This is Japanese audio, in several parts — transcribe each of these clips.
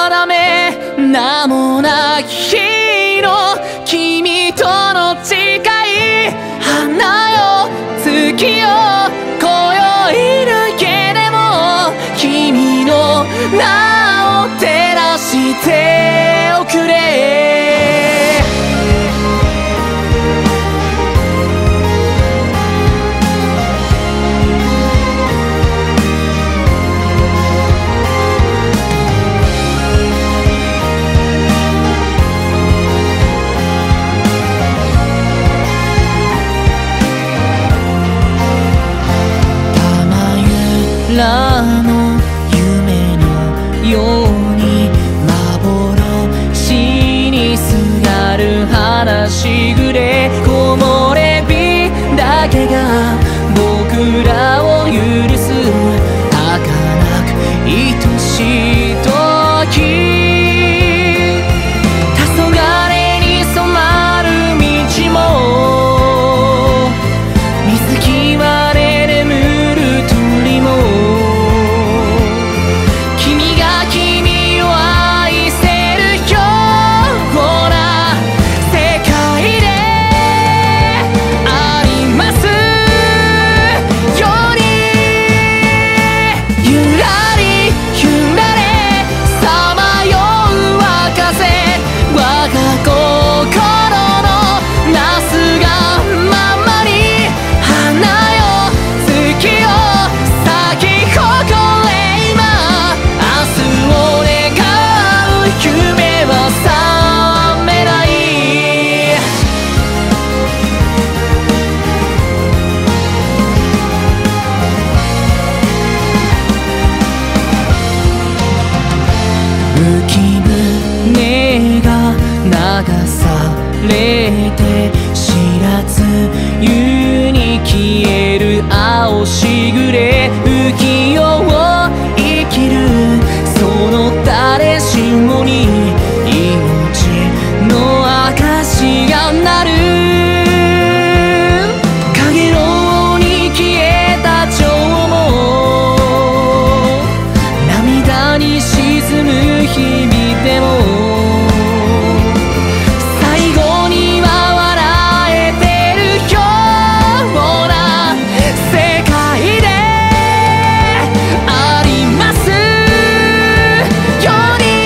定め名もなき日の君との誓い、花よ月よ今宵だけでも君の名を照らしておくれ。らの夢のように幻にすがる話しぐれ、木漏れ日だけが僕らを許す儚く愛しい時、黄昏に染まる道も水際で眠る鳥も、君が君を愛せるような世界でありますように、ゆらりゆられさまよう若風、我が心のなすがままに、花よ月よ咲き誇れ今、明日を願う夢は覚めない。浮き舟が流されて知らず湯に消える青しぐれ、浮世を生きるその誰しもに命の証が鳴る、かげろうに消えた蝶も涙に沈む日々でも、最後には笑えてるような世界でありますように。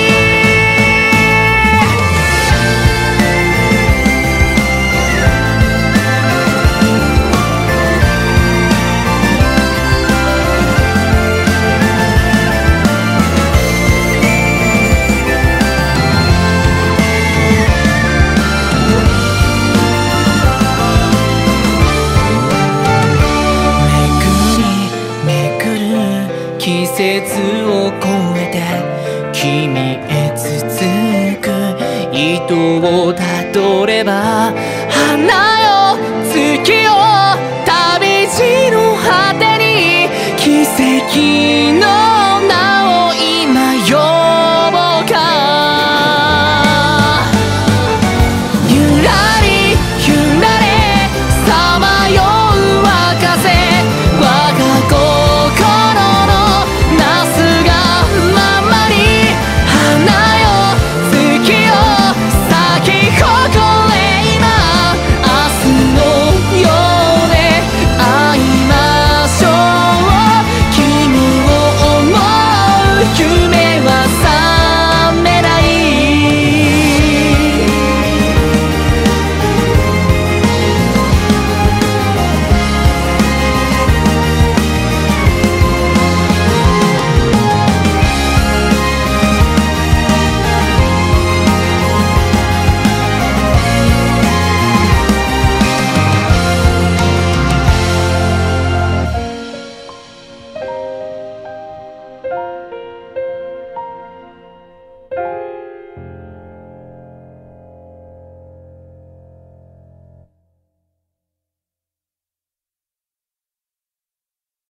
めくる季節を越えて君へ続く糸をたどれば、花よ月よ旅路の果てに奇跡